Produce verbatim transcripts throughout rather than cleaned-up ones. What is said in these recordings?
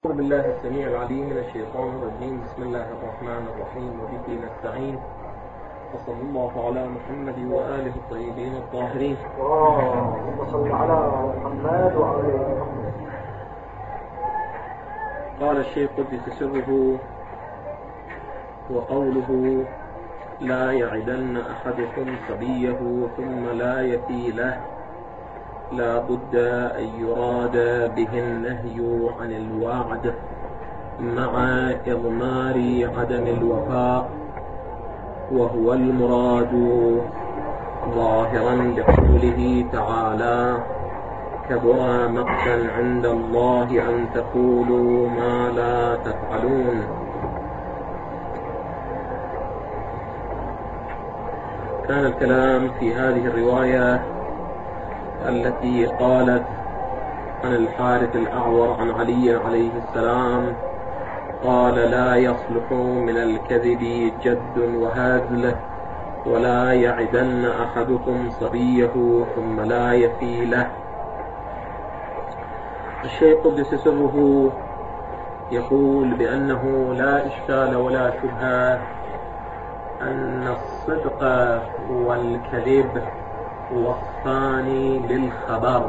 أعوذ بالله السميع العليم من الشيطان الرجيم. بسم الله الرحمن الرحيم وبه نستعين، وصلى الله على محمد وآله الطيبين الطاهرين. اللهم صل على محمد وعلى محمد. قال الشيخ قدس سره: وقوله لا يعدن أحدكم صبيه ثم لا يفي له، لا بد أن يراد به النهي عن الوعد مع إضمار عدم الوفاء، وهو المراد ظاهرا لقوله تعالى: كبر مقتا عند الله أن تقولوا ما لا تفعلون. كان الكلام في هذه الرواية التي قالت عن الحارث الأعور عن علي عليه السلام قال: لا يصلح من الكذب جد وهزل، ولا يعدن أحدكم صبيه ثم لا يفي له. الشيخ قدس سره يقول بأنه لا إشكال ولا شبهة أن الصدق والكذب وصفان للخبر.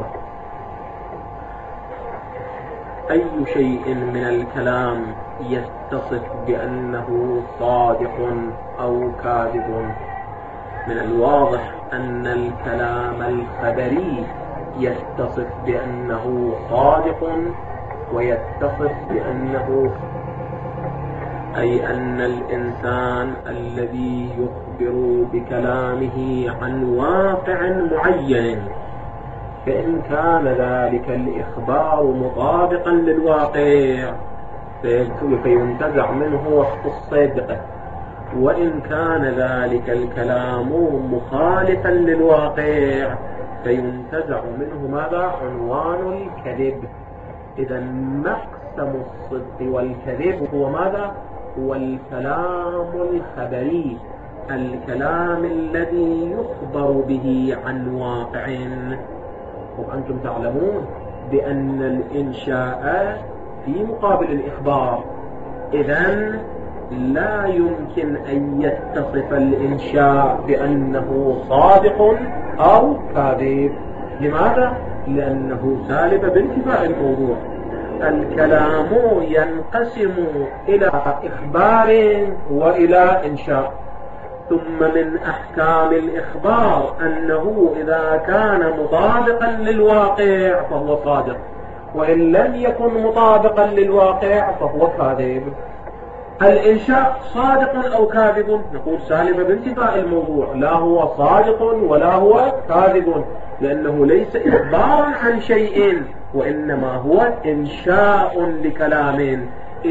أي شيء من الكلام يتصف بأنه صادق أو كاذب؟ من الواضح أن الكلام الخبري يتصف بأنه صادق ويتصف بأنه، أي أن الإنسان الذي يخبر بكلامه عن واقع معين، فإن كان ذلك الإخبار مطابقا للواقع فينتزع منه وصف الصدق، وإن كان ذلك الكلام مخالفا للواقع فينتزع منه ماذا؟ عنوان الكذب. إذا مقسم الصدق والكذب هو ماذا؟ هو الكلام الخبري، الكلام الذي يخبر به عن واقع. وأنتم تعلمون بأن الإنشاء في مقابل الإخبار، إذن لا يمكن أن يتصف الإنشاء بأنه صادق أو كاذب. لماذا؟ لأنه سالب بانتفاء الموضوع. الكلام ينقسم إلى إخبار وإلى إنشاء، ثم من أحكام الإخبار أنه إذا كان مطابقا للواقع فهو صادق، وإن لم يكن مطابقا للواقع فهو كاذب. الإنشاء صادق أو كاذب؟ نقول سالب بانتفاء الموضوع، لا هو صادق ولا هو كاذب، لأنه ليس إخبارا عن شيء، وإنما هو إنشاء لكلام،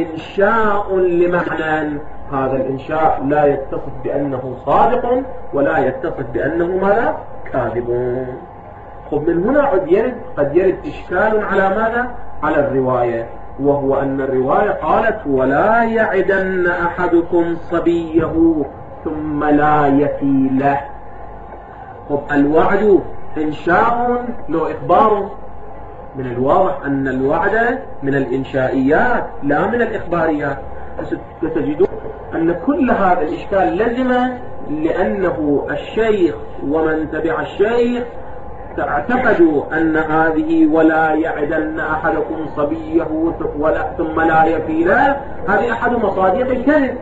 إنشاء لمعنى. هذا الإنشاء لا يتصف بأنه صادق ولا يتصف بأنه ماذا؟ كاذب. خب من هنا قد يرد قد يرد إشكال على ماذا؟ على الرواية، وهو أن الرواية قالت: ولا يعدن أحدكم صبيه ثم لا يفي له. خب الوعد إنشاء لو إخبار، من الواضح أن الوعد من الإنشائيات لا من الإخباريات. ستجدون أن كل هذا الإشكال لزم، لأنه الشيخ ومن تبع الشيخ تعتقدوا أن هذه ولا يعدن أحدكم صبيه ثم لا يفي له هذه أحد مصادق الكذب،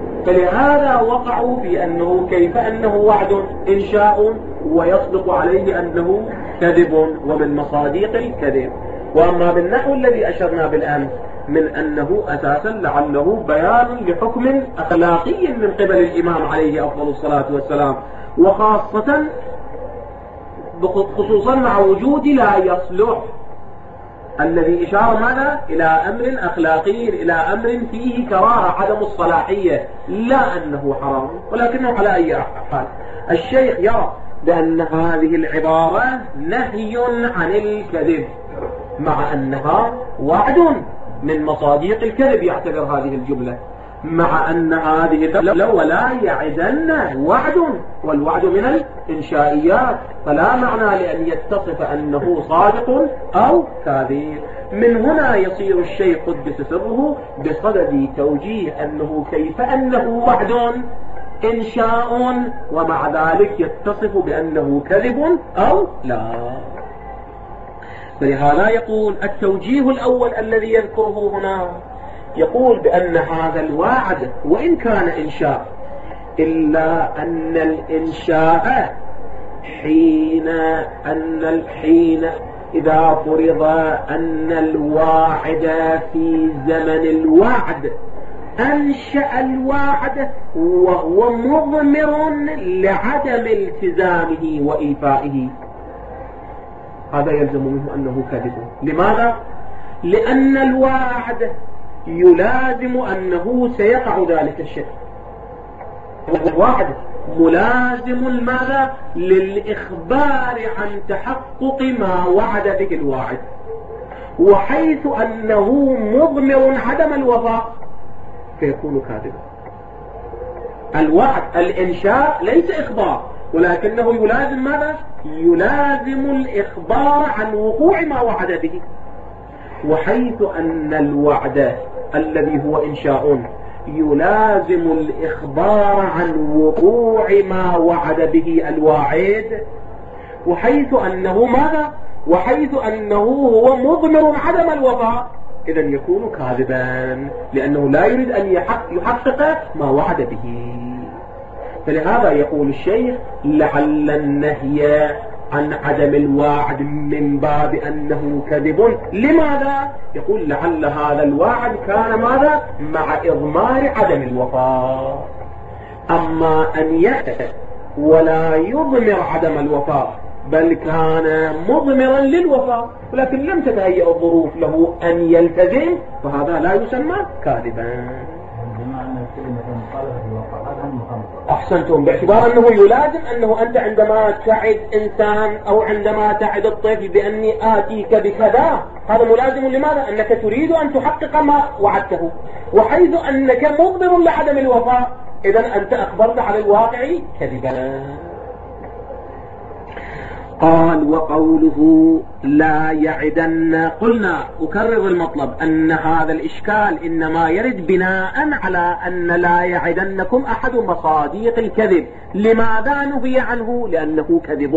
فلهذا وقعوا في أنه كيف أنه وعد إنشاء ويصدق عليه أنه كذب ومن مصادق الكذب. وأما بالنحو الذي أشرنا بالأمس من أنه أساسا لعله بيان لحكم أخلاقي من قبل الإمام عليه أفضل الصلاة والسلام، وخاصة خصوصا مع وجود لا يصلح، الذي إشار ماذا؟ إلى أمر أخلاقي، إلى أمر فيه كراهة، عدم الصلاحية، لا أنه حرام، ولكنه على أي حال. الشيخ يرى بأن هذه العبارة نهي عن الكذب، مع أنها وعد من مصادق الكذب يعتبر هذه الجملة. مع أن هذه الدولة ولا يعدن وعد، والوعد من الإنشائيات، فلا معنى لأن يتصف أنه صادق أو كاذب. من هنا يصير الشيء قدس سره بصدد توجيه أنه كيف أنه وعد إنشاء ومع ذلك يتصف بأنه كذب أو لا. فلهذا يقول التوجيه الأول الذي يذكره هنا، يقول بأن هذا الوعد وإن كان إنشاء إلا أن الإنشاء حين أن الحين إذا فرض أن الواعد في زمن الوعد أنشأ الواعد وهو مضمر لعدم التزامه وإيفائه، هذا يلزم منه أنه كذب. لماذا؟ لأن الواعد يلازم أنه سيقع ذلك الشيء، الواعد ملازم ماذا؟ للإخبار عن تحقق ما وعد به الواعد، وحيث أنه مضمر عدم الوفاء فيكون كاذبا. الوعد الإنشاء ليس إخبار، ولكنه يلازم ماذا؟ يلازم الإخبار عن وقوع ما وعد به، وحيث أن الوعد الذي هو إنشاء يلازم الإخبار عن وقوع ما وعد به الواعد، وحيث أنه ماذا؟ وحيث أنه هو مضمر عدم الوفاء، إذن يكون كاذبا لأنه لا يريد أن يحقق ما وعد به. فلهذا يقول الشيخ لعل النهي عن عدم الواعد من باب أنه كذب. لماذا؟ يقول لعل هذا الواعد كان ماذا؟ مع إضمار عدم الوفاء. أما أن يأتي ولا يضمر عدم الوفاء بل كان مضمرا للوفاء ولكن لم تتهيأ الظروف له أن يلتزم، فهذا لا يسمى كاذبا. أحسنتم، باعتبار أنه يلازم أنه أنت عندما تعد إنسان أو عندما تعد الطفل بأني آتيك بكذا، هذا ملازم لماذا؟ أنك تريد أن تحقق ما وعدته، وحيث أنك مضمر لعدم الوفاء إذن أنت أخبرت على الواقع كذبا. قال وقوله لا يعدن، قلنا أكرر المطلب أن هذا الإشكال إنما يرد بناء على أن لا يعدنكم أحد مصاديق الكذب. لماذا نهي عنه؟ لأنه كذب.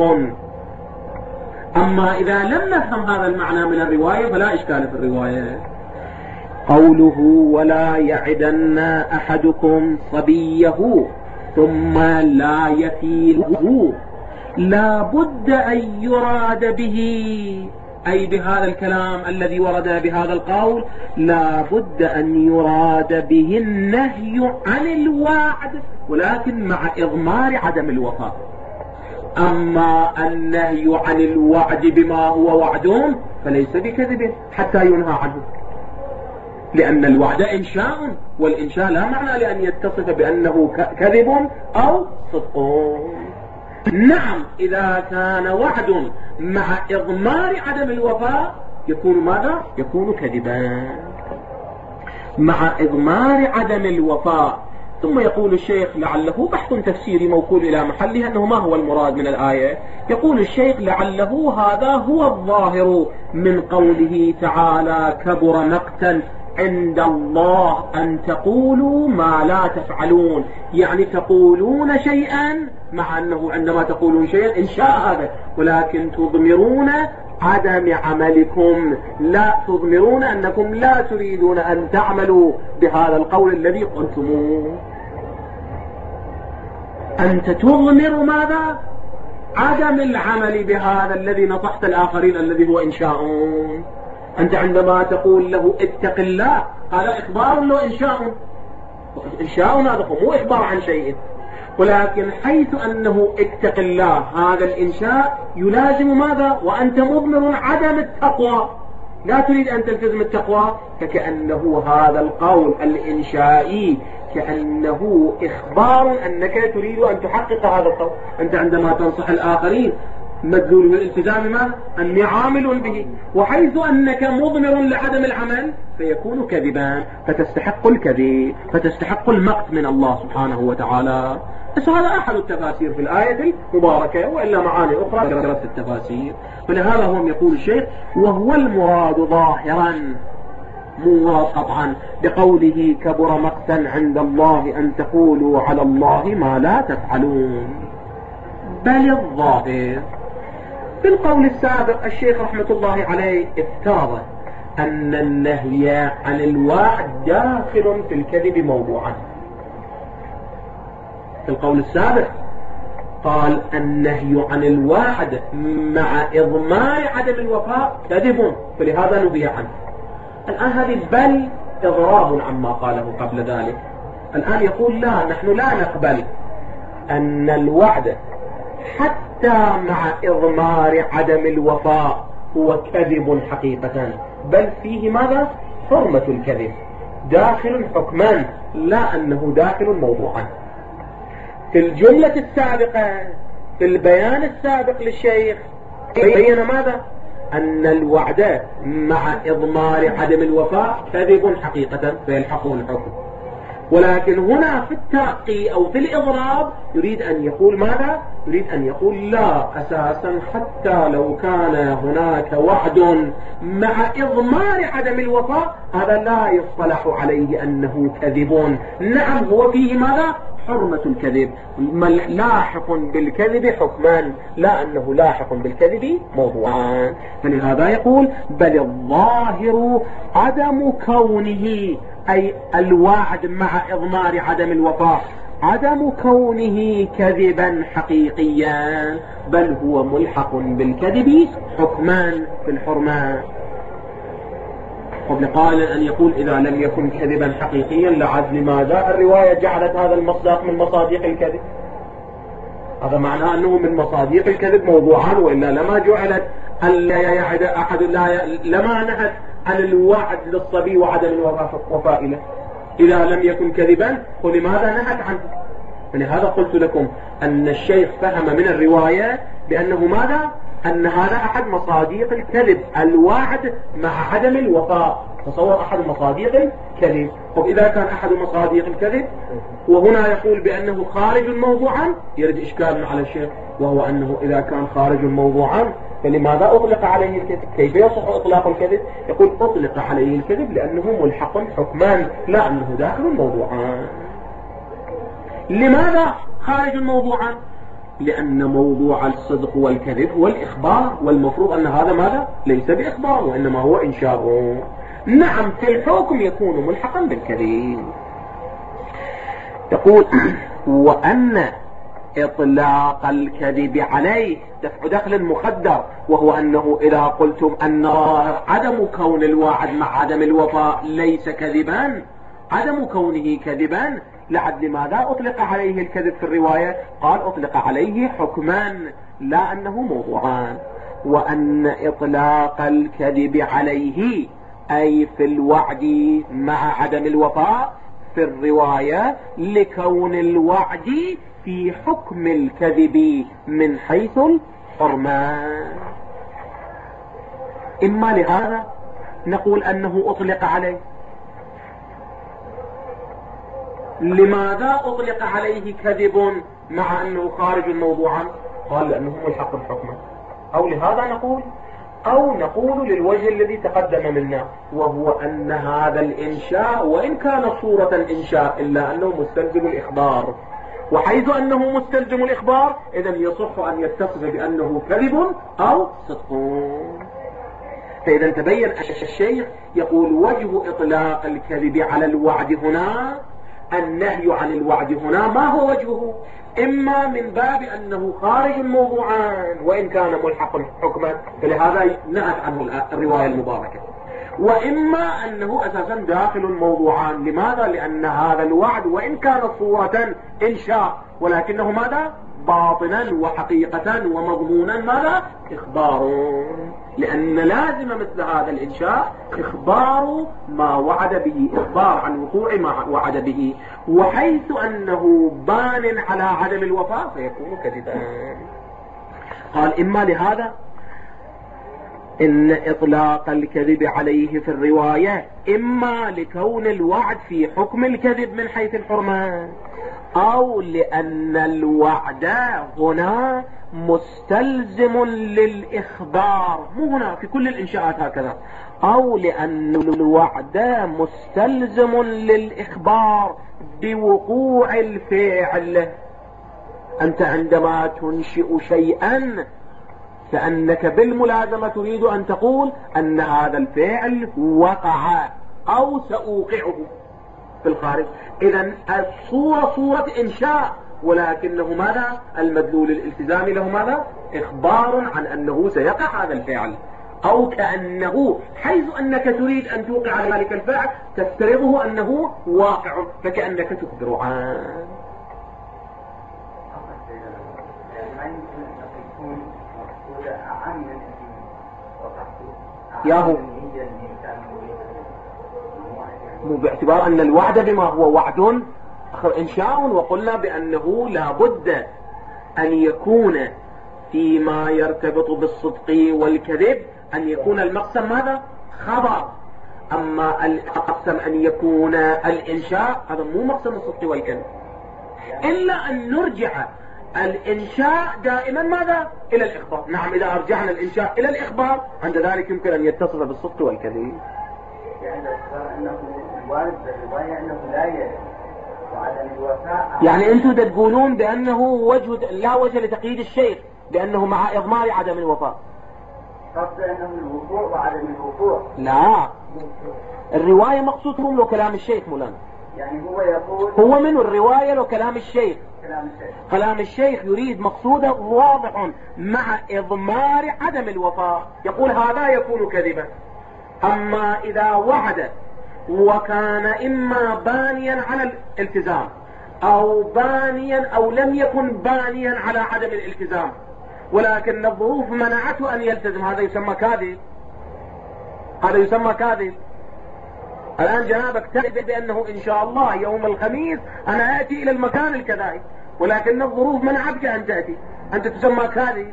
أما إذا لم نفهم هذا المعنى من الرواية فلا إشكال في الرواية. قوله ولا يعدن أحدكم صبيه ثم لا يفيله، لا بد أن يراد به، أي بهذا الكلام الذي ورد بهذا القول لا بد أن يراد به النهي عن الوعد ولكن مع إضمار عدم الوفاء. أما النهي عن الوعد بما هو وعد فليس بكذب حتى ينهى عنه، لأن الوعد إنشاء، والإنشاء لا معنى لأن يتصف بأنه كذب أو صدق. نعم إذا كان وعد مع إضمار عدم الوفاء يكون ماذا؟ يكون كذبا مع إضمار عدم الوفاء. ثم يقول الشيخ لعله بحث تفسيري موكول إلى محله أنه ما هو المراد من الآية. يقول الشيخ لعله هذا هو الظاهر من قوله تعالى كبر مقتا عند الله أن تقولوا ما لا تفعلون، يعني تقولون شيئا مع أنه عندما تقولون شيئا إنشاء هذا، ولكن تضمرون عدم عملكم، لا تضمرون أنكم لا تريدون أن تعملوا بهذا القول الذي قلتموه. أنت تضمر ماذا؟ عدم العمل بهذا الذي نصحت الآخرين الذي هو إنشاء. أنت عندما تقول له اتق الله هذا إخبار له إنشاء، إنشاء هذا مو إخبار عن شيء، ولكن حيث أنه اتق الله هذا الإنشاء يلازم ماذا؟ وأنت مضمر عدم التقوى، لا تريد أن تلتزم التقوى، فكأنه هذا القول الإنشائي كأنه إخبار أنك تريد أن تحقق هذا القول. أنت عندما تنصح الآخرين مدلول الالتزام ما أني عامل به، وحيث أنك مضمر لعدم العمل فيكون كذبا، فتستحق الكذب، فتستحق المقت من الله سبحانه وتعالى. بس هذا أحد التفاسير في الآية المباركة، وإلا معاني أخرى درست التفاسير. فلهذا هم يقول الشيخ وهو المراد ظاهرا مو مراد قطعا بقوله كبر مقتا عند الله أن تقولوا على الله ما لا تفعلون، بل الظاهر. في القول السابق الشيخ رحمة الله عليه افترض أن النهي عن الوعد داخل في الكذب موضوعا. في القول السابق قال النهي عن الوعد مع إضمار عدم الوفاء كذب، فلهذا نهي عنه. الآن هذه بل إضراب عما قاله قبل ذلك. الآن يقول لا، نحن لا نقبل أن الوعد حتى مع إضمار عدم الوفاء هو كذب حقيقة، بل فيه ماذا؟ حرمة الكذب، داخل حكما لا أنه داخل موضوعا. في الجملة السابقة في البيان السابق للشيخ بين ماذا؟ أن الوعد مع إضمار عدم الوفاء كذب حقيقة فيلحقه الحكم، ولكن هنا في التعقي أو في الإضراب يريد أن يقول ماذا؟ يريد أن يقول لا، أساسا حتى لو كان هناك وعد مع إضمار عدم الوفاء هذا لا يصطلح عليه أنه كذب. نعم هو فيه ماذا؟ حرمة الكذب، لاحق بالكذب حكمان لا أنه لاحق بالكذب موضوعان. فلهذا يقول بل الظاهر عدم كونه، أي الوعد مع إضمار عدم الوفاء، عدم كونه كذبا حقيقيا، بل هو ملحق بالكذب حكمان في الحرمان. قبل قائل أن يقول إذا لم يكن كذبا حقيقيا لعد لماذا الرواية جعلت هذا المصداق من مصاديق الكذب؟ هذا معناه أنه من مصاديق الكذب موضوعا، وإلا لما جعلت ألا يعد أحد، لا لما نهت عن الوعد للصبي وعدم الوفاء له إذا لم يكن كذبا، ولماذا نهت عنه؟ فلهذا قلت لكم أن الشيخ فهم من الرواية بأنه ماذا؟ أن هذا أحد مصاديق الكذب، الوعد مع عدم الوفاء، تصور أحد مصاديق الكذب. طب إذا كان أحد مصاديق الكذب وهنا يقول بأنه خارج موضوعا يرد إشكال على الشيخ، وهو أنه إذا كان خارج موضوعا فلماذا أطلق عليه الكذب؟ كيف يصح إطلاق الكذب؟ يقول أطلق عليه الكذب لأنه ملحق حكمان لا أنه داخل موضوعا. لماذا خارج موضوعا؟ لأن موضوع الصدق والكذب هو الإخبار، والمفروض أن هذا ماذا؟ ليس بإخبار وإنما هو إنشاء. نعم في الحكم يكون ملحقا بالكذب. يقول وأن إطلاق الكذب عليه دفع دخل مخدر، وهو أنه إذا قلتم أن عدم كون الواحد مع عدم الوفاء ليس كذبا، عدم كونه كذبا لعد لماذا أطلق عليه الكذب في الرواية؟ قال أطلق عليه حكمان لا أنه موضوعان. وأن إطلاق الكذب عليه أي في الوعد مع عدم الوفاء في الرواية لكون الوعد في حكم الكذب من حيث الحرمان. إما لهذا نقول أنه أطلق عليه. لماذا أطلق عليه كذب مع أنه خارج موضوعا؟ قال لأنه ملحق الحكم. أو لهذا نقول أو نقول للوجه الذي تقدم منا، وهو أن هذا الإنشاء وإن كان صورة إنشاء إلا أنه مستلزم الإخبار، وحيث أنه مستلزم الإخبار إذن يصح أن يتصف بأنه كذب أو صدق. فإذا تبين الشيخ يقول وجه إطلاق الكذب على الوعد هنا، النهي عن الوعد هنا ما هو وجهه؟ إما من باب أنه خارج موضوعان وإن كان ملحق حكما، فلهذا نهت عنه الرواية المباركة، وإما أنه أساسا داخل موضوعان. لماذا؟ لأن هذا الوعد وإن كان صورة إنشاء ولكنه ماذا؟ باطنا وحقيقة ومضمونا ماذا؟ إخبار، لأن لازم مثل هذا الإنشاء إخبار ما وعد به، إخبار عن وقوع ما وعد به، وحيث أنه بان على عدم الوفاء فيكون كذبا. قال إما لهذا إن إطلاق الكذب عليه في الرواية إما لكون الوعد في حكم الكذب من حيث الحرمة، أو لأن الوعد هنا مستلزم للإخبار، مو هنا في كل الإنشاءات هكذا، أو لأن الوعد مستلزم للإخبار بوقوع الفعل. أنت عندما تنشئ شيئا فأنك بالملازمة تريد أن تقول أن هذا الفعل وقع أو سأوقعه في الخارج. إذن الصورة صورة إنشاء، ولكنه ماذا؟ المدلول الالتزامي له ماذا؟ إخبار عن أنه سيقع هذا الفعل، أو كأنه حيث أنك تريد أن توقع ذلك الفعل تفترضه أنه واقع، فكأنك تخبر عنه. ياهو مو باعتبار أن الوعد بما هو وعد آخر إنشاء، وقلنا بأنه لا بد أن يكون فيما يرتبط بالصدق والكذب أن يكون المقسم ماذا؟ خبر. أما المقسم أن يكون الإنشاء هذا مو مقسم الصدق والكذب، إلا أن نرجع الإنشاء دائما ماذا؟ إلى الإخبار. نعم، إذا أرجعنا الإنشاء إلى الإخبار عند ذلك يمكن أن يتصف بالصدق والكذب. يعني أنه الوارد بالرواية أنه لا يجب وعدم الوفاء، يعني أنتم تقولون بأنه وجه لا وجه لتقييد الشيخ بأنه مع إضمار عدم الوفاء. قصد أنه الوقوع وعدم الوقوع. لا، الرواية مقصودهم لو كلام الشيخ مولانا. يعني هو يقول هو من الرواية لو كلام الشيخ. كلام الشيخ كلام الشيخ يريد مقصوده واضح مع إضمار عدم الوفاء، يقول هذا يكون كذبا. أما إذا وعد وكان إما بانيا على الالتزام أو بانيا أو لم يكن بانيا على عدم الالتزام، ولكن الظروف منعته أن يلتزم، هذا يسمى كاذب. هذا يسمى كاذب. الآن جنابك تأتي بأنه إن شاء الله يوم الخميس أنا آتي إلى المكان الكذائي، ولكن الظروف منعتك أن تأتي، أنت تسمى كاذب.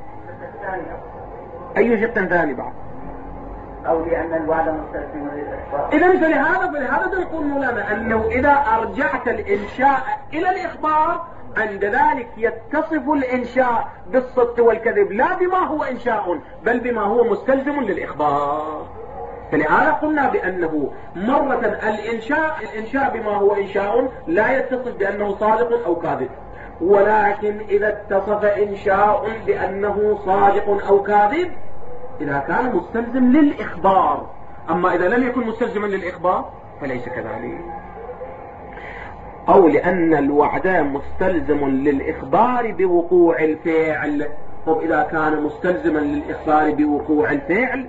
أي شق ثاني بعد؟ أو لأن الوعد مستلزم للإخبار. إذن فلهذا فلهذا نقول مولانا أنه إذا أرجعت الإنشاء إلى الإخبار عند ذلك يتصف الإنشاء بالصدق والكذب، لا بما هو إنشاء بل بما هو مستلزم للإخبار. فلهذا قلنا بأنه مرة الإنشاء الإنشاء بما هو إنشاء لا يتصف بأنه صادق أو كاذب، ولكن إذا اتصف إنشاء بأنه صادق أو كاذب إذا كان مستلزم للإخبار. أما إذا لم يكن مستلزما للإخبار فليس كذلك. أو لأن الوعد مستلزم للإخبار بوقوع الفعل. طب إذا كان مستلزما للإخبار بوقوع الفعل،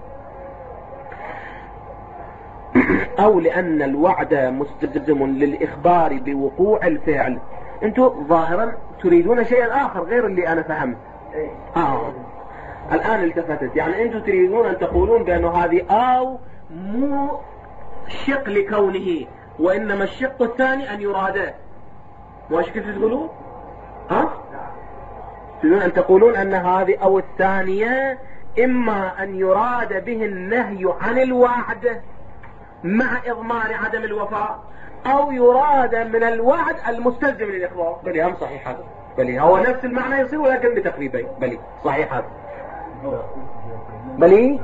أو لأن الوعد مستلزم للإخبار بوقوع الفعل. أنتم ظاهرا تريدون شيئا آخر غير اللي أنا فهمت. آه. الآن التفتت، يعني أنتم تريدون أن تقولون بأنه هذه أو مو شق لكونه، وإنما الشق الثاني أن يراده. وايش كيف تقولون؟ ها؟ تريدون أن تقولون أن هذه أو الثانية إما أن يراد به النهي عن الوعد مع إضمار عدم الوفاء، أو يراد من الوعد المستلزم للإخبار. بل هم صحيح هذا، بل هو نفس المعنى يصير ولكن بتقريبين. بل صحيح هذا، بل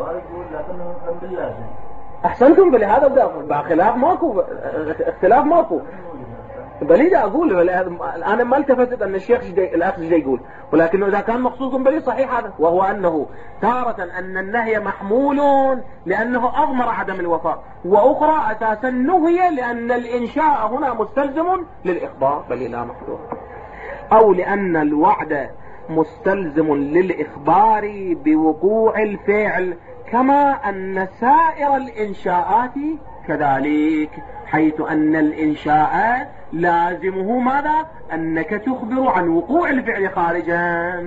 أحسنتم. بل هذا بدأ خلاف ماكو، اختلاف ماكو. بل إذا أقول الآن ما التفتت أن الشيخ الأخ جدي يقول، ولكنه إذا كان مقصود بل صحيح هذا، وهو أنه تارة أن النهي محمول لأنه أضمر عدم الوفاء، وأخرى أساسا نهي لأن الإنشاء هنا مستلزم للإخبار. بل لا محدود. أو لأن الوعد مستلزم للإخبار بوقوع الفعل، كما أن سائر الإنشاءات كذلك، حيث أن الإنشاء لازمه ماذا؟ أنك تخبر عن وقوع الفعل خارجا.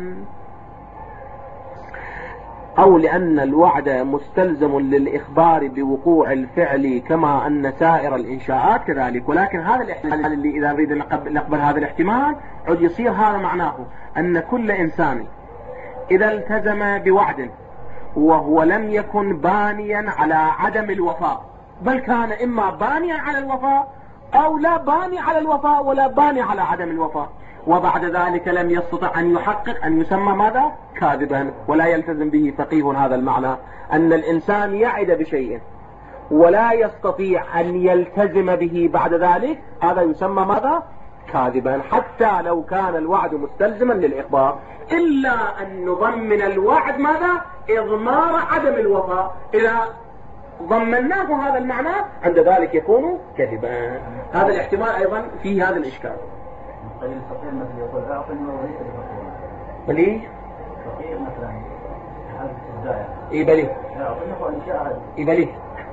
أو لأن الوعد مستلزم للإخبار بوقوع الفعل كما أن سائر الإنشاءات كذلك. ولكن هذا الاحتمال اللي إذا نريد نقبل هذا الاحتمال عد يصير هذا معناه أن كل إنسان إذا التزم بوعد وهو لم يكن بانيا على عدم الوفاء، بل كان إما بانيا على الوفاء أو لا باني على الوفاء ولا باني على عدم الوفاء، وبعد ذلك لم يستطع أن يحقق أن يسمى ماذا؟ كاذبا. ولا يلتزم به فقيه هذا المعنى، أن الإنسان يعد بشيء ولا يستطيع أن يلتزم به بعد ذلك، هذا يسمى ماذا؟ كاذبا، حتى لو كان الوعد مستلزما للإخبار، إلا أن نضمن الوعد ماذا؟ إضمار عدم الوفاء. إذا ضمناه هذا المعنى عند ذلك يكون كذبا. هذا الاحتمال أيضا في هذا الإشكال. طيب الفقير مثل يقول أعطني وليس بفقير. بلي؟ فقير مثلا هذا الزايا. إيه بلي؟ أعطني والأشياء هذه. إيه بلي؟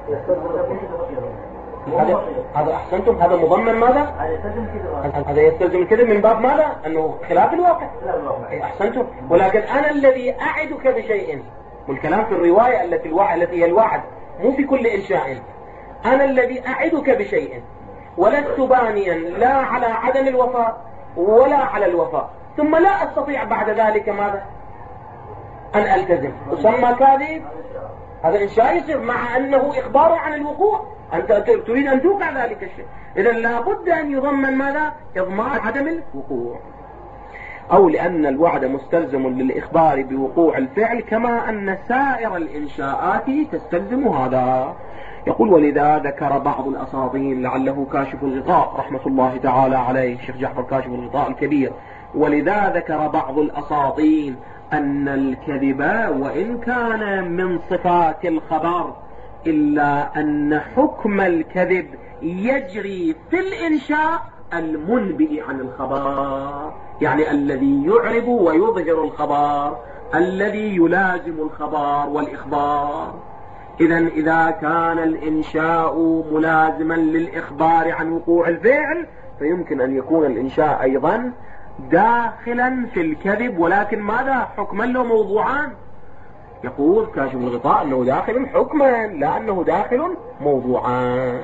هذا هذا أحسنتم، هذا مضمن ماذا؟ هذا يستلزم الكذب من باب ماذا؟ أنه خلاف الواقع. إيه أحسنتم، ولكن أنا الذي أعدك بشيء، والكلام في الرواية التي الوعد التي هي الوعد، مو في كل إنشاء. أنا الذي أعدك بشيء ولست بانيا لا على عدم الوفاء ولا على الوفاء، ثم لا أستطيع بعد ذلك ماذا؟ أن ألتزم، أسمى كاذب. هذا إنشاء يصير مع أنه إخبار عن الوقوع، أنت تريد أن توقع ذلك الشيء، إذا لابد أن يضمن ماذا؟ إضمار عدم الوقوع. أو لأن الوعد مستلزم للإخبار بوقوع الفعل، كما أن سائر الإنشاءات تستلزم هذا. يقول: ولذا ذكر بعض الأساطين، لعله كاشف الغطاء رحمة الله تعالى عليه، الشيخ جعفر كاشف الغطاء الكبير، ولذا ذكر بعض الأساطين أن الكذب وإن كان من صفات الخبر، إلا أن حكم الكذب يجري في الإنشاء المنبئ عن الخبر، يعني الذي يعرب ويظهر الخبر، الذي يلازم الخبر والإخبار. إذن إذا كان الإنشاء ملازما للإخبار عن وقوع الفعل، فيمكن أن يكون الإنشاء أيضا داخلا في الكذب، ولكن ماذا؟ حكما له موضوعان. يقول كاشف الغطاء أنه داخل حكما، لا أنه داخل موضوعان.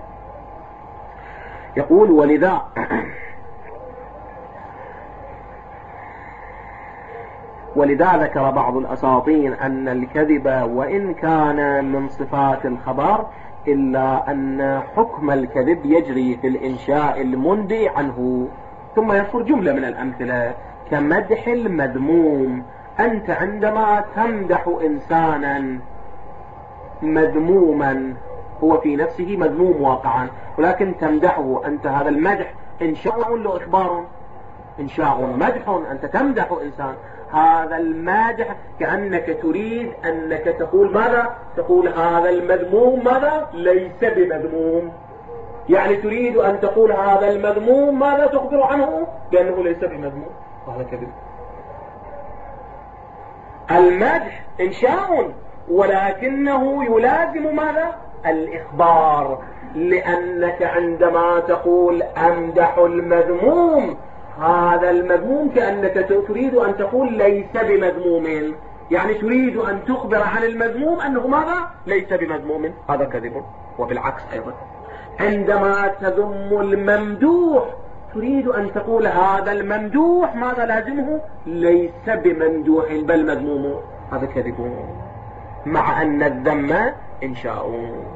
يقول: ولذا ولذا ذكر بعض الأساطين أن الكذب وإن كان من صفات الخبر، إلا أن حكم الكذب يجري في الإنشاء المنبئ عنه. ثم يذكر جملة من الأمثلة كمدح المذموم. أنت عندما تمدح إنسانا مذموما، هو في نفسه مذموم واقعا، ولكن تمدحه أنت، هذا المدح إنشاء له إخبار، إنشاء مدح، أنت تمدح إنسان، هذا المادح كأنك تريد أنك تقول ماذا؟ تقول هذا المذموم ماذا؟ ليس بمذموم، يعني تريد أن تقول هذا المذموم ماذا؟ تخبر عنه بأنه ليس بمذموم، وهذا كذب. المدح إنشاء ولكنه يلازم ماذا؟ الإخبار، لأنك عندما تقول أمدح المذموم، هذا المذموم كأنك تريد أن تقول ليس بمذموم، يعني تريد أن تخبر عن المذموم أنه ماذا؟ ليس بمذموم، هذا كذب. وبالعكس أيضا عندما تذم الممدوح، تريد أن تقول هذا الممدوح ماذا لازمه؟ ليس بممدوح بل مذموم، هذا كذب، مع أن الذم إنشاء.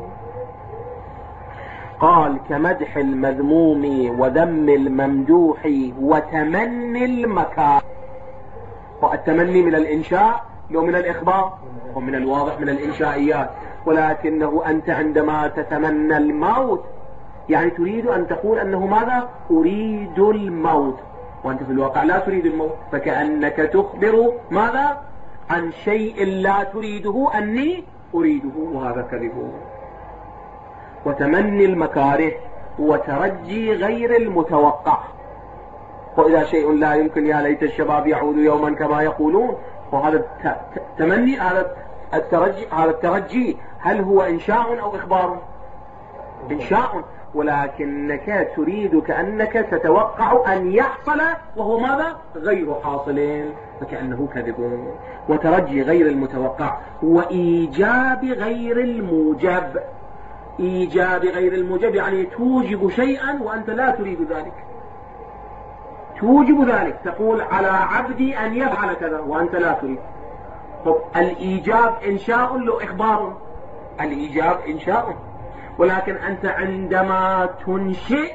قال: كمدح المذموم وذم الممدوح وتمني المكان. والتمني من الإنشاء لو من الإخبار، ومن الواضح من الإنشائيات، ولكنه أنت عندما تتمنى الموت يعني تريد أن تقول أنه ماذا؟ أريد الموت، وأنت في الواقع لا تريد الموت، فكأنك تخبر ماذا؟ عن شيء لا تريده أني أريده، وهذا كذب. وتمني المكاره وترجي غير المتوقع، وإذا شيء لا يمكن يا ليت الشباب يعود يوما كما يقولون، وهذا تمني، هذا الترجي، هذا الترجي هل هو إنشاء أو إخبار؟ إنشاء، ولكنك تريد كأنك تتوقع أن يحصل وهو ماذا؟ غير حاصل، فكأنه كذب. وترجي غير المتوقع وإيجاب غير الموجب. إيجاب غير الموجب يعني توجب شيئا وأنت لا تريد ذلك، توجب ذلك، تقول على عبدي أن يفعل كذا وأنت لا تريد، طب الإيجاب إنشاء لو إخبار، الإيجاب إنشاء، ولكن أنت عندما تنشئ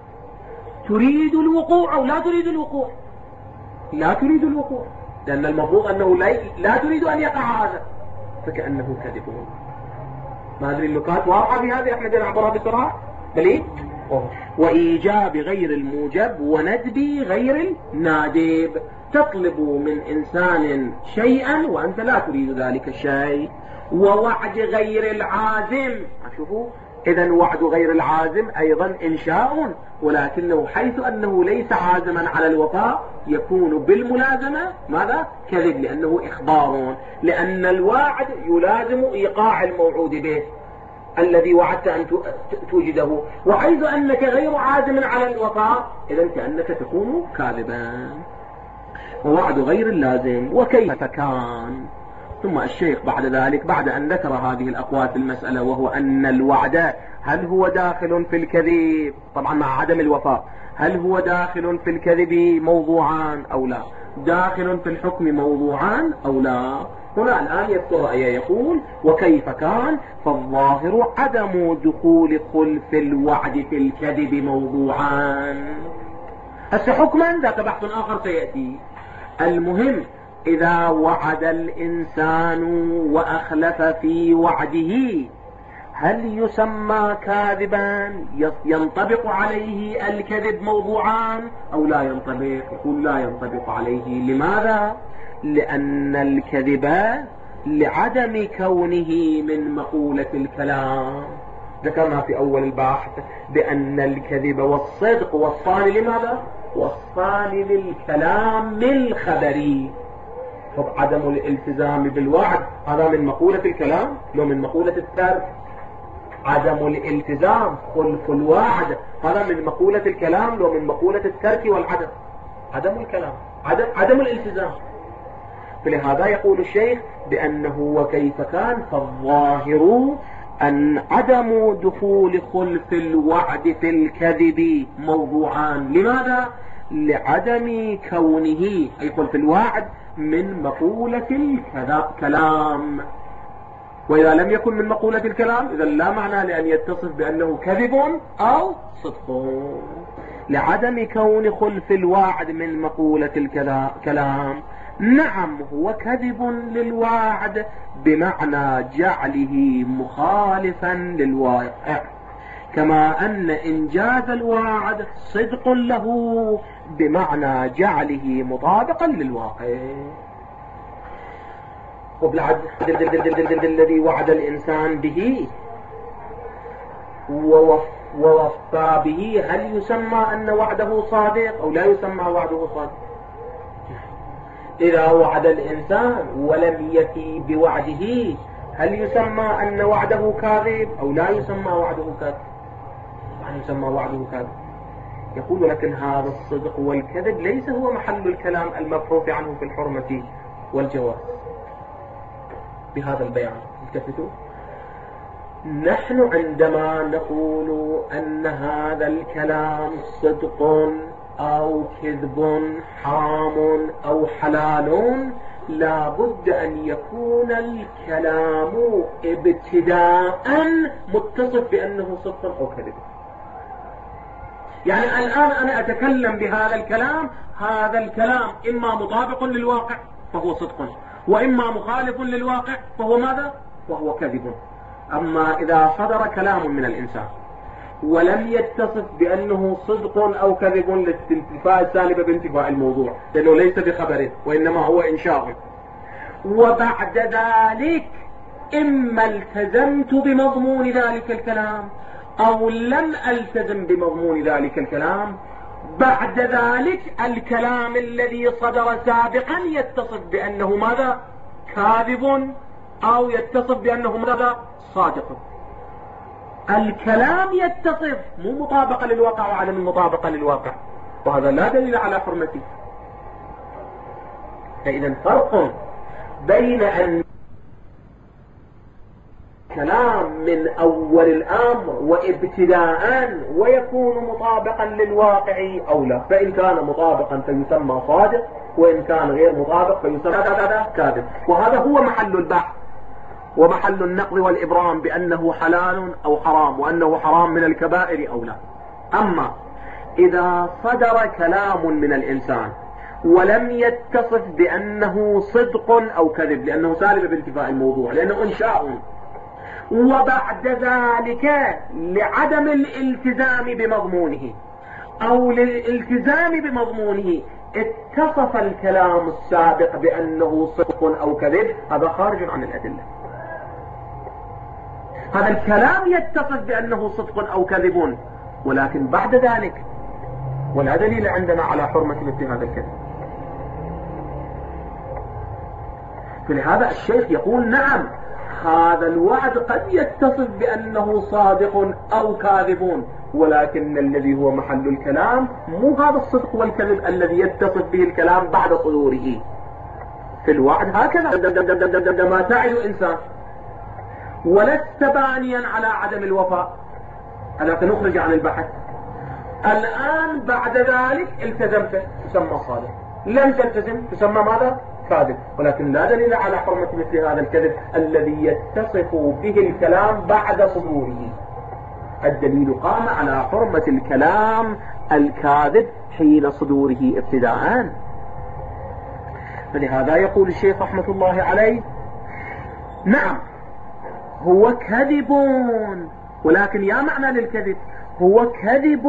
تريد الوقوع أو لا تريد الوقوع؟ لا تريد الوقوع، لأن المفروض أنه لا, لا تريد أن يقع هذا، فكأنه كذب. ما أدري النكات واضحة في هذه، احنا نعبرها بسرعة. بلي وإيجاب غير الموجب وندب غير النادب. تطلب من إنسان شيئا وأنت لا تريد ذلك الشيء، ووعد غير العازم. شوفوا، إذن وعد غير العازم أيضا إنشاء، ولكنه حيث أنه ليس عازما على الوفاء يكون بالملازمة ماذا؟ كذب، لأنه إخبار، لأن الواعد يلازم إيقاع الموعود به الذي وعدت أن توجده، وحيث أنك غير عازم على الوفاء إذن كأنك تكون كاذبا. ووعد غير اللازم وكيف كان. ثم الشيخ بعد ذلك بعد أن ذكر هذه الأقوال في المسألة، وهو أن الوعد هل هو داخل في الكذب، طبعا مع عدم الوفاء، هل هو داخل في الكذب موضوعان أو لا، داخل في الحكم موضوعان أو لا. هنا الآن يذكر رأيه يقول وكيف كان، فالظاهر عدم دخول خلف الوعد في الكذب موضوعان. هسه حكما ذاك بحث آخر سيأتي. المهم إذا وعد الإنسان وأخلف في وعده هل يسمى كاذبا؟ ينطبق عليه الكذب موضوعان أو لا ينطبق؟ يقول لا ينطبق عليه. لماذا؟ لأن الكذب لعدم كونه من مقولة الكلام. ذكرنا في أول البحث بأن الكذب والصدق وصفان لماذا؟ وصفان للكلام الخبري. طب عدم الالتزام بالوعد هذا من مقولة الكلام لو من مقولة الترك؟ عدم الالتزام خلف الوعد هذا من مقولة الكلام لو من مقولة الترك والعدم؟ عدم الكلام، عدم, عدم الالتزام. فلهذا يقول الشيخ بأنه وكيف كان، فالظاهر أن عدم دخول خلف الوعد في الكذب موضوعان. لماذا؟ لعدم كونه أي خلف الوعد من مقولة الكلام، وإذا لم يكن من مقولة الكلام إذا لا معنى لأن يتصف بأنه كذب أو صدق. لعدم كون خلف الوعد من مقولة الكلام. نعم هو كذب للوعد بمعنى جعله مخالفا للواقع، كما أن إنجاز الوعد صدق له بمعنى جعله مطابقا للواقع. وبالعد الذي وعد الإنسان به ووفى به هل يسمى أن وعده صادق أو لا يسمى وعده صادق؟ إذا وعد الإنسان ولم يفي بوعده هل يسمى أن وعده كاذب أو لا يسمى وعده كاذب؟ يعني يسمى وعده كاذب. يقول لكن هذا الصدق والكذب ليس هو محل الكلام المبحوث عنه في الحرمة والجواز. بهذا البيان التفتوا، نحن عندما نقول أن هذا الكلام صدق أو كذب حرام أو حلال لا بد أن يكون الكلام ابتداء متصف بأنه صدق أو كذب. يعني الآن أنا أتكلم بهذا الكلام، هذا الكلام إما مطابق للواقع فهو صدق، وإما مخالف للواقع فهو ماذا؟ وهو كذب. أما إذا صدر كلام من الإنسان ولم يتصف بأنه صدق أو كذب للانتفاء السالبة بانتفاء الموضوع، لأنه ليس بخبر وإنما هو إنشاء، وبعد ذلك إما التزمت بمضمون ذلك الكلام أو لم ألتزم بمضمون ذلك الكلام، بعد ذلك الكلام الذي صدر سابقا يتصف بأنه ماذا؟ كاذب أو يتصف بأنه ماذا؟ صادق. الكلام يتصف مو مطابقة للواقع وعدم المطابقة للواقع، وهذا لا دليل على حرمته. فإذا فرق بين أن كلام من أول الأمر وابتداء ويكون مطابقا للواقع أو لا. فإن كان مطابقا فيسمى صادق، وإن كان غير مطابق فيسمى كاذب. وهذا هو محل البحث ومحل النقد والإبرام بأنه حلال أو حرام، وأنه حرام من الكبائر أو لا. أما إذا صدر كلام من الإنسان ولم يتصف بأنه صدق أو كذب، لأنه سالب بانتفاء الموضوع، لأنه إنشاء، وبعد ذلك لعدم الالتزام بمضمونه أو للالتزام بمضمونه اتصف الكلام السابق بأنه صدق أو كذب، هذا خارج عن الأدلة. هذا الكلام يتصف بأنه صدق أو كذب، ولكن بعد ذلك ولا دليل عندنا على حرمة مثل هذا الكذب. فلهذا الشيخ يقول نعم، هذا الوعد قد يتصف بأنه صادق أو كاذب، ولكن الذي هو محل الكلام مو هذا الصدق والكذب الذي يتصف به الكلام بعد صدوره. في الوعد هكذا عندما تعد إنسان ولست بانيا على عدم الوفاء، هذا سنخرج عن البحث. الآن بعد ذلك التزمت تسمى صادق، لم تلتزم تسمى ماذا؟ كاذب. ولكن لا دليل على حرمة مثل هذا الكذب الذي يتصف به الكلام بعد صدوره. الدليل قام على حرمة الكلام الكاذب حين صدوره ابتداء. فلهذا يقول الشيخ رحمة الله عليه نعم هو كذب، ولكن يا معنى للكذب هو كذب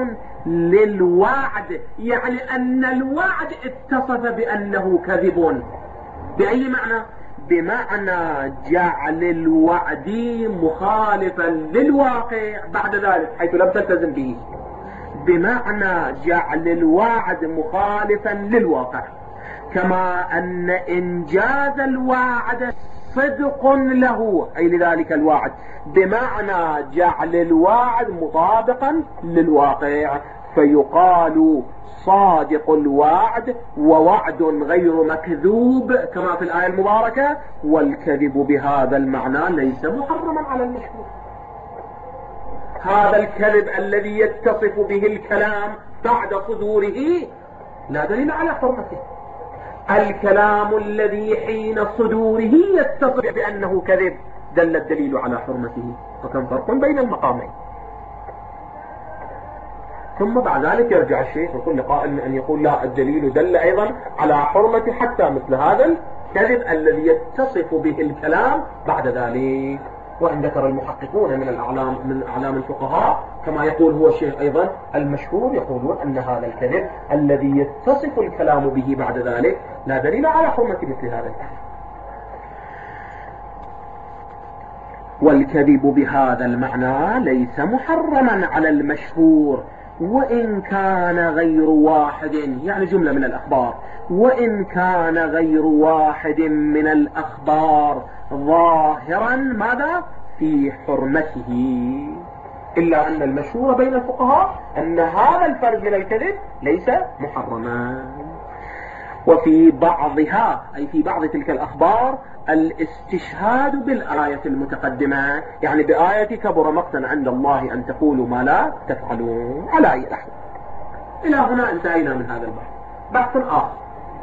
للوعد، يعني أن الوعد اتصف بأنه كذب. بأي معنى؟ بمعنى جعل الوعد مخالفا للواقع بعد ذلك حيث لم تلتزم به، بمعنى جعل الوعد مخالفا للواقع، كما أن إنجاز الوعد صدق له أي لذلك الوعد، بمعنى جعل الوعد مطابقا للواقع، فيقال صادق الوعد ووعد غير مكذوب كما في الآية المباركة، والكذب بهذا المعنى ليس محرما على المشهور. هذا الكذب الذي يتصف به الكلام بعد صدوره لا دليل على حرمته. الكلام الذي حين صدوره يتصف بأنه كذب دل الدليل على حرمته، وكم فرق بين المقامين. ثم بعد ذلك يرجع الشيخ وكل لقائل أن يقول لا، الدليل دل أيضا على حرمة حتى مثل هذا الكذب الذي يتصف به الكلام بعد ذلك. وإن ذكر المحققون من الأعلام من أعلام الفقهاء كما يقول هو الشيخ أيضا المشهور، يقولون أن هذا الكذب الذي يتصف الكلام به بعد ذلك لا دليل على حرمة مثل هذا الكذب. والكذب بهذا المعنى ليس محرما على المشهور، وإن كان غير واحد، يعني جملة من الأخبار، وإن كان غير واحد من الأخبار ظاهرا ماذا؟ في حرمته، إلا أن المشهور بين الفقهاء أن هذا الفرد من الكذب ليس محرما. وفي بعضها أي في بعض تلك الأخبار الاستشهاد بالآية المتقدمة، يعني بآية كبر مقتا عند الله أن تقولوا ما لا تفعلون على أي لحظة. إلى هنا انتهينا من هذا البحث. بحث آخر.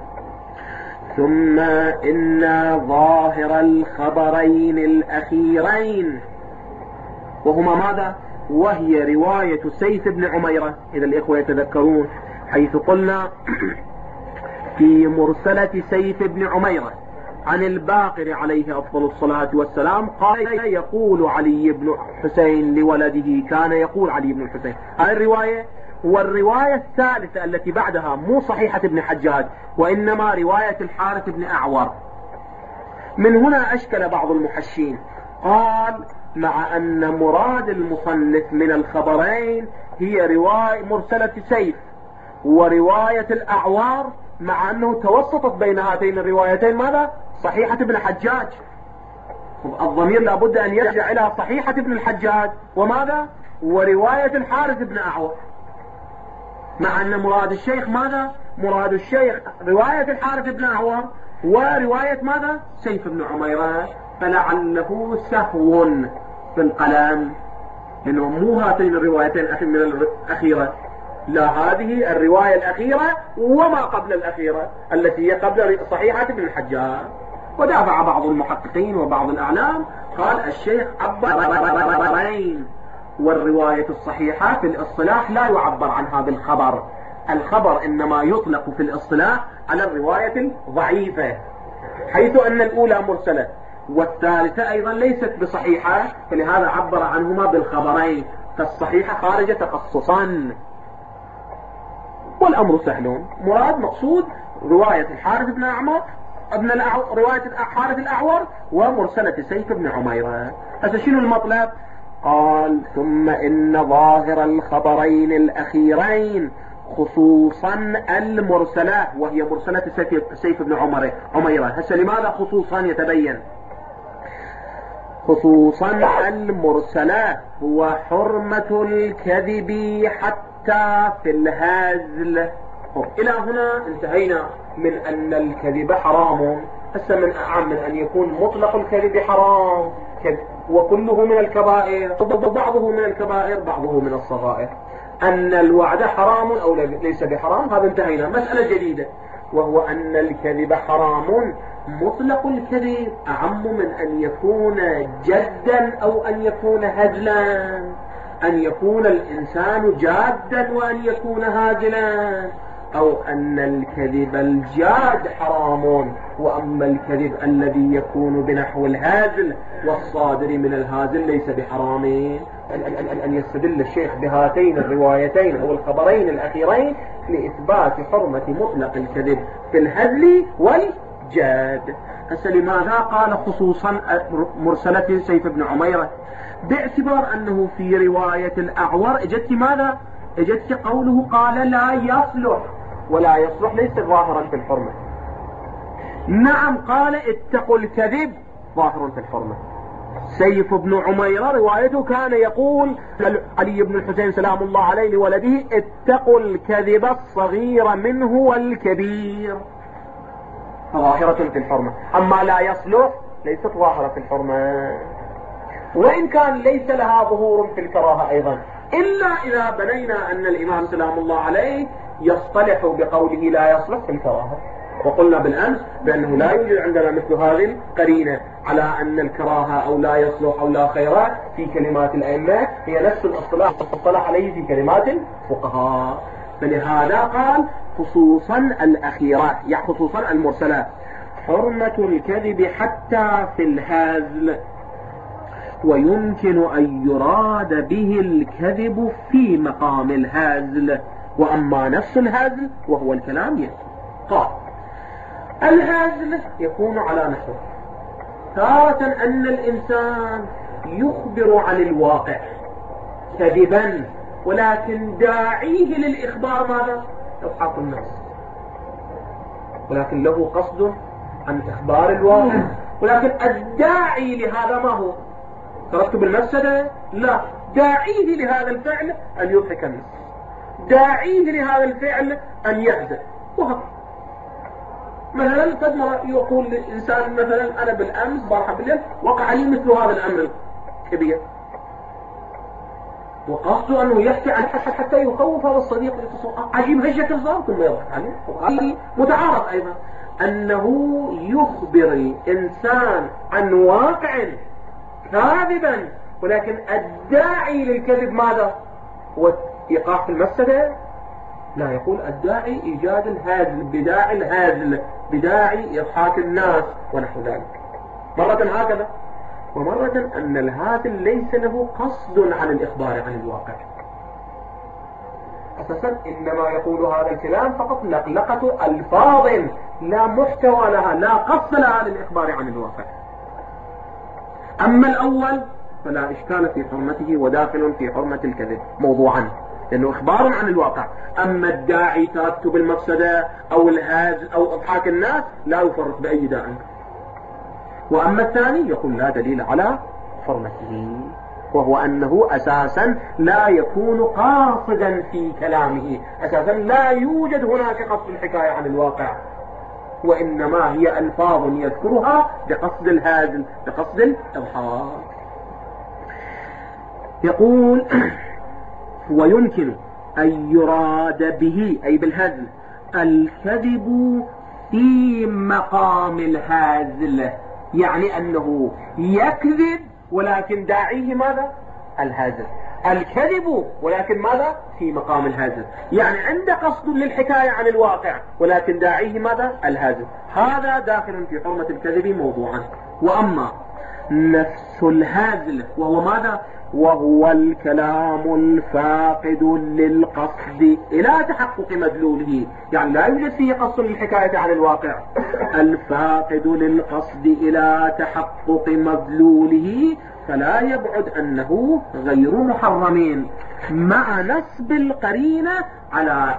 ثم إن ظاهر الخبرين الأخيرين وهما ماذا؟ وهي رواية سيف بن عميرة، إذا الإخوة يتذكرون، حيث قلنا في مرسلة سيف بن عميرة عن الباقر عليه أفضل الصلاة والسلام قال يقول علي بن حسين لولده، كان يقول علي بن الحسين. هذه الرواية. والرواية الثالثة التي بعدها مو صحيحة ابن حجاج، وإنما رواية الحارث بن أعور. من هنا أشكل بعض المحشين، قال مع أن مراد المصنف من الخبرين هي رواية مرسلة سيف ورواية الأعوار، مع أنه توسطت بين هاتين الروايتين ماذا؟ صحيحة ابن حجاج. الضمير لابد أن يرجع إلى صحيحة ابن الحجاج وماذا؟ ورواية الحارث بن أعور، مع أن مراد الشيخ ماذا؟ مراد الشيخ رواية الحارث بن أعور ورواية ماذا؟ سيف بن عميرة. فلعله سهو في القلم، لأنه مو هاتين الروايتين من الأخيرة، لا هذه الرواية الأخيرة وما قبل الأخيرة التي هي قبل صحيحة ابن الحجاج. ودافع بعض المحققين وبعض الأعلام، قال الشيخ عبرين، والرواية الصحيحة في الاصطلاح لا يعبر عنها بالخبر، الخبر إنما يطلق في الاصطلاح على الرواية الضعيفة، حيث أن الأولى مرسلة والثالثة أيضا ليست بصحيحة، فلهذا عبر عنهما بالخبرين، فالصحيحة خارج تخصصا. والأمر سهل، مراد مقصود رواية الحارث بن أعمر ابن الأعور، رواية الحارث الأعور ومرسلة سيف بن عميرة. هذا شنو المطلب؟ قال ثم إن ظاهر الخبرين الأخيرين خصوصا المرسلة، وهي مرسلة سيف, سيف بن عمر عميرة. هسه لماذا خصوصا يتبين؟ خصوصا المرسلة هو حرمة الكذب حتى في الهزل. إلى هنا انتهينا من أن الكذب حرام. هسه من أعم من أن يكون مطلق الكذب حرام وكله من الكبائر، بعضه من الكبائر بعضه من الصغائر. أن الوعد حرام أو ليس بحرام، هذا انتهينا. مسألة جديدة، وهو أن الكذب حرام. مطلق الكذب أعم من أن يكون جدا أو أن يكون هزلا، أن يكون الإنسان جادا وأن يكون هازلا، أو أن الكذب الجاد حرام، وأما الكذب الذي يكون بنحو الهازل والصادر من الهازل ليس بحرام. أن يستدل الشيخ بهاتين الروايتين أو الخبرين الأخيرين لإثبات حرمة مطلق الكذب في الهزل والجاد. هسه لماذا قال خصوصا مرسلة سيف بن عميرة؟ باعتبار أنه في رواية الأعور اجت ماذا؟ اجت قوله قال لا يصلح، ولا يصلح ليس ظاهرا في الحرمة. نعم قال اتقوا الكذب ظاهر في الحرمة. سيف بن عميرة روايته كان يقول علي بن الحسين سلام الله عليه لولده اتقوا الكذب الصغير منه والكبير، ظاهرة في الحرمة. أما لا يصلح ليست ظاهرة في الحرمة، وإن كان ليس لها ظهور في الكراهة أيضا، إلا إذا بنينا أن الإمام سلام الله عليه يصطلح بقوله لا يصلح في الكراهة. وقلنا بالأمس بأنه لا يوجد عندنا مثل هذه القرينة على أن الكراهة أو لا يصلح أو لا خيرات في كلمات الأئمة هي نفس الاصطلاح اصطلح عليه في كلمات الفقهاء. فلهذا قال خصوصا الأخيرات، يعني خصوصا المرسلات، حرمة الكذب حتى في الهزل، ويمكن أن يراد به الكذب في مقام الهزل، وأما نفس الهزل وهو الكلام يكون. قال الهزل يكون على نحو تارة أن الإنسان يخبر عن الواقع كذبا، ولكن داعيه للإخبار ماذا؟ إضحاك الناس، ولكن له قصد عن إخبار الواقع، ولكن الداعي لهذا ما هو؟ ترتب المفسدة؟ لا، داعيه لهذا الفعل أن يضحك الناس، داعيه لهذا الفعل أن يحزن. وهكذا مثلا قد مرة يقول الإنسان مثلا أنا بالأمس بارحة بالليل وقع لي مثل هذا الأمر الكبير، وقصده أنه يحكي عن حتى, حتى يخوف هذا الصديق، عجيب هالشكل صار ثم يضحك عليه. وهذا متعارف أيضا أنه يخبر الإنسان عن واقع كاذبا، ولكن الداعي للكذب ماذا؟ هو إيقاع في المفسدة؟ لا، يقول الداعي إيجاد الهازل، بداعي الهازل، بداعي إضحاك الناس ونحو ذلك. مرة هكذا، ومرة أن الهازل ليس له قصد عن الإخبار عن الواقع، أساسا إنما يقول هذا الكلام فقط لقلقة ألفاظ لا محتوى لها، لا قصد لها للإخبار عن الواقع. أما الأول فلا إشكال في حرمته وداخل في حرمة الكذب موضوعا، لأنه إخبار عن الواقع. أما الداعي ترتب المفسدة أو الهاز أو إضحاك الناس لا يفرق بأي داعي. وأما الثاني يقول لا دليل على حرمته، وهو أنه أساسا لا يكون قاصدا في كلامه، أساسا لا يوجد هناك قصد الحكاية عن الواقع، وإنما هي ألفاظ يذكرها بقصد الهزل، بقصد الإضحاك. يقول ويمكن أن يراد به أي بالهزل الكذب في مقام الهزل، يعني أنه يكذب ولكن داعيه ماذا؟ الهزل. الكذب ولكن ماذا؟ في مقام الهزل، يعني عنده قصد للحكاية عن الواقع ولكن داعيه ماذا؟ الهزل. هذا داخل في حرمة الكذب موضوعا. وأما نفس الهزل وهو ماذا؟ وهو الكلام الفاقد للقصد إلى تحقق مدلوله، يعني لا يوجد فيه قصد للحكاية عن الواقع، الفاقد للقصد إلى تحقق مدلوله، فلا يبعد أنه غير محرمين مع نصب القرينة على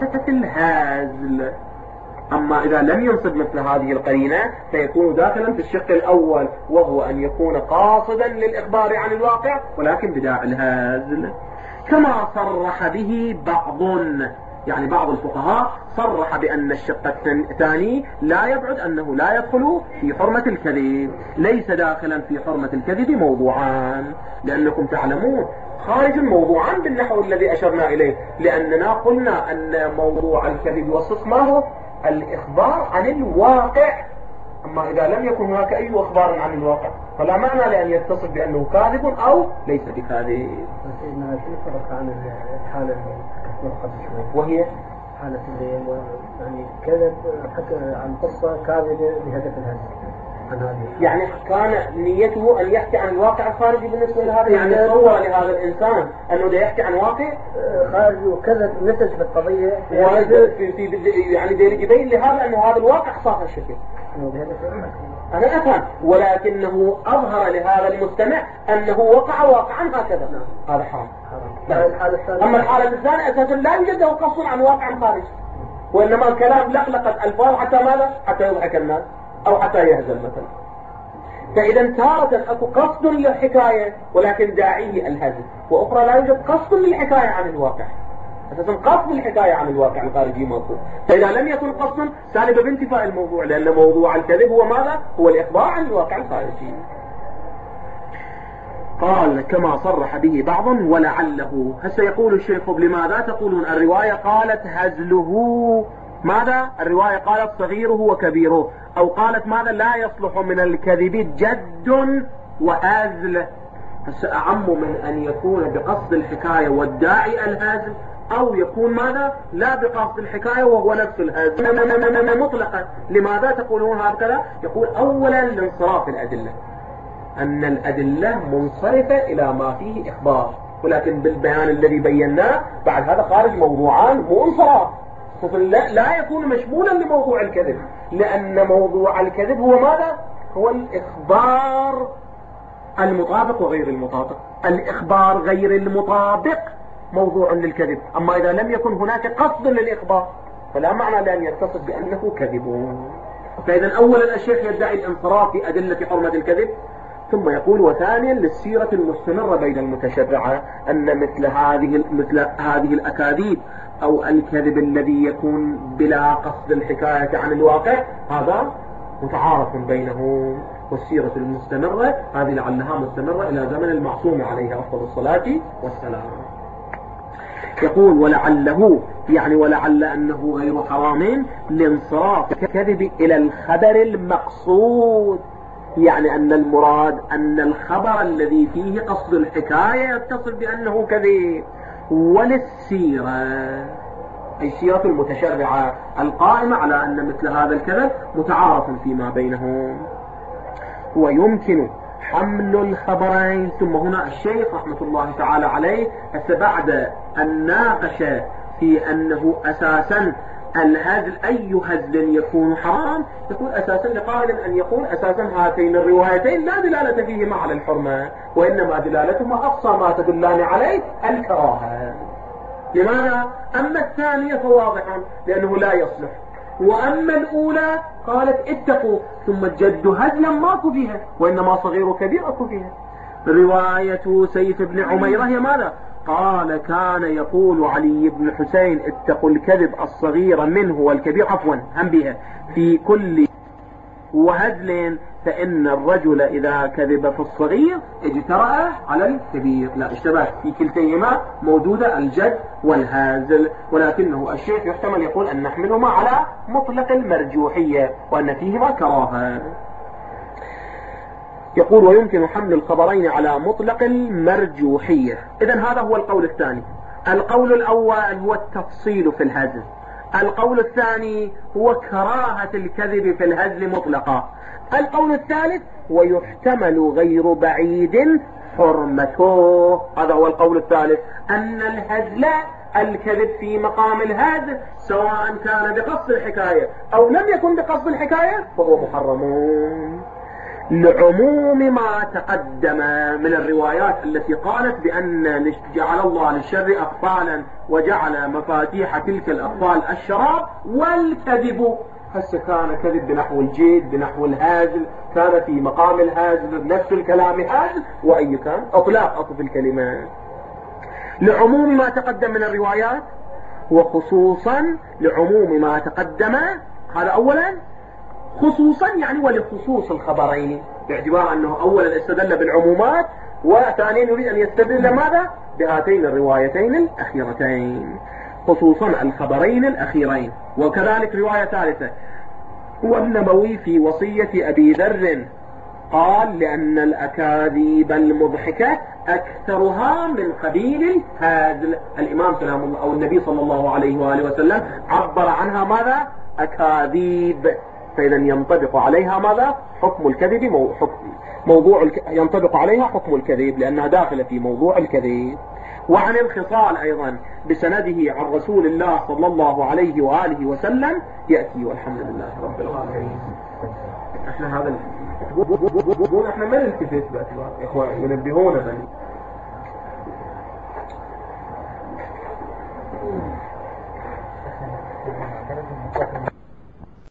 الهزل. أما إذا لم ينصب مثل هذه القرينة فيكون داخلا في الشق الأول، وهو أن يكون قاصدا للإخبار عن الواقع ولكن بداعي الهزل، كما صرح به بعض، يعني بعض الفقهاء صرح بأن الشق الثاني لا يبعد أنه لا يدخل في حرمة الكذب، ليس داخلا في حرمة الكذب موضوعان، لأنكم تعلمون خارج موضوعان بالنحو الذي أشرنا إليه، لأننا قلنا أن موضوع الكذب والصدق ما هو؟ الإخبار عن الواقع. أما إذا لم يكن هناك أي إخبار عن الواقع فلا معنى لأن يتصف بأنه كاذب أو ليس بكاذب. سيدنا في فرق عن الحالة اللي ذكرتها قبل شوي، وهي حالة اللي يعني كذب حتى عن قصة كاذبة بهدف الهزل عن هذه، يعني كان نيته أن يحكي عن الواقع الخارجي بالنسبة لهذا، يعني تصور لهذا الإنسان أنه ده يحكي عن واقع خارجي وكذب نتج في القضية، في في يعني ده يبين لهذا أنه هذا الواقع صار الشكل. أنا أفهم، ولكنه أظهر لهذا المستمع أنه وقع واقعا هكذا، هذا حرام. أما الحالة الثانية أساسا لا يوجد له قصد عن واقع خارجي، وإنما الكلام لقلقت ألفاظ حتى ماذا؟ حتى يضحك الناس أو حتى يهزل مثلا. فإذا تارة أكو قصد للحكاية ولكن داعيه الهزل، وأخرى لا يوجد قصد للحكاية عن الواقع، أساسا قصد الحكاية عن الواقع الخارجي موجود. فإذا لم يكن قصدا سالب بانتفاء الموضوع، لأن موضوع الكذب هو ماذا؟ هو الإخبار عن الواقع الخارجي. قال كما صرح به بعض ولعله. هسه يقول الشيخ لماذا تقولون الرواية قالت هزله؟ ماذا؟ الرواية قالت صغيره وكبيره، أو قالت ماذا؟ لا يصلح من الكذب جد وهزل. هسه أعم من أن يكون بقصد الحكاية والداعي الهزل، أو يكون ماذا؟ لا بقصد الحكاية وهو نفس الهزل مطلقا. لماذا تقولون هكذا؟ يقول أولا لانصراف الأدلة، أن الأدلة منصرفة إلى ما فيه إخبار، ولكن بالبيان الذي بيناه بعد هذا خارج موضوعان مو انصراف، لا يكون مشمولا لموضوع الكذب، لأن موضوع الكذب هو ماذا؟ هو الإخبار المطابق وغير المطابق. الإخبار غير المطابق موضوع للكذب، أما إذا لم يكن هناك قصد للإخبار فلا معنى لأن يتصف بأنه كذب. فإذا أولا الشيخ يدعي الانصراف في أدلة حرمة الكذب، ثم يقول وثانيا للسيرة المستمرة بين المتشرعة أن مثل هذه مثل هذه الأكاذيب أو الكذب الذي يكون بلا قصد الحكاية عن الواقع هذا متعارف بينه، والسيرة المستمرة هذه لعلها مستمرة إلى زمن المعصوم عليه أفضل الصلاة والسلام. يقول ولعله، يعني ولعل أنه غير حرام لانصراف الكذب إلى الخبر المقصود، يعني أن المراد أن الخبر الذي فيه قصد الحكاية يتصل بأنه كذب. وللسيرة أي سيرة المتشرعة القائمة على أن مثل هذا الكذب متعارف فيما بينهم. ويمكن حمل الخبرين. ثم هنا الشيخ رحمة الله تعالى عليه بعد أن ناقش في أنه أساسا الهزل أي هزل يكون حرام، يكون أساسا لقائل أن يقول أساسا هاتين الروايتين لا دلالة فيهما على الحرمة، وإنما دلالتهما أقصى ما تدلان عليه الكراهة. لماذا؟ أما الثانية فواضح لأنه لا يصلح، وأما الأولى قالت اتقوا ثم الجد هزلا ماكو فيها، وإنما صغير كبير أكو فيها. رواية سيف بن عميرة هي ماذا؟ قال كان يقول علي بن حسين اتقوا الكذب الصغير منه والكبير، عفوا هم بها في كل وهزل، فإن الرجل إذا كذب في الصغير اجترأ على الكبير. لا اشتباه في كلتيهما موجودة الجد والهازل، ولكنه الشيخ يحتمل يقول أن نحملهما على مطلق المرجوحية وأن فيهما كراهة. يقول ويمكن حمل الخبرين على مطلق المرجوحية. إذن هذا هو القول الثاني. القول الأول هو التفصيل في الهزل، القول الثاني هو كراهة الكذب في الهزل مطلقا، القول الثالث ويحتمل غير بعيد حرمته. هذا هو القول الثالث، أن الهزل الكذب في مقام الهزل سواء كان بقصد الحكاية أو لم يكن بقصد الحكاية فهو محرم، لعموم ما تقدم من الروايات التي قالت بأن جعل الله للشر أقفالا وجعل مفاتيح تلك الأقفال الشراب والكذب. هسه كان كذب بنحو الجد بنحو الهازل، كان في مقام الهازل نفس الكلام هازل، وأي كان أطلاق أطف الكلمات لعموم ما تقدم من الروايات، وخصوصا لعموم ما تقدم. هذا أولا، خصوصا يعني ولخصوص الخبرين، باعتبار أنه أولا استدل بالعمومات، وثانيا يريد أن يستدل ماذا؟ بهاتين الروايتين الأخيرتين، خصوصا الخبرين الأخيرين. وكذلك رواية ثالثة، والنبوي في وصية أبي ذر قال لأن الأكاذيب المضحكة أكثرها من قبيل الهازل. الإمام سلام الله أو النبي صلى الله عليه وآله وسلم عبر عنها ماذا؟ أكاذيب، فإذا ينطبق عليها ماذا؟ حكم الكذب، مو حكم موضوع الك... ينطبق عليها حكم الكذب لأنها داخلة في موضوع الكذب. وعن الخصال أيضا بسنده عن رسول الله صلى الله عليه وآله وسلم يأتي، والحمد لله رب العالمين. احنا هذا ال... احنا ما نلتفت باعتبار اخوان ينبهونا.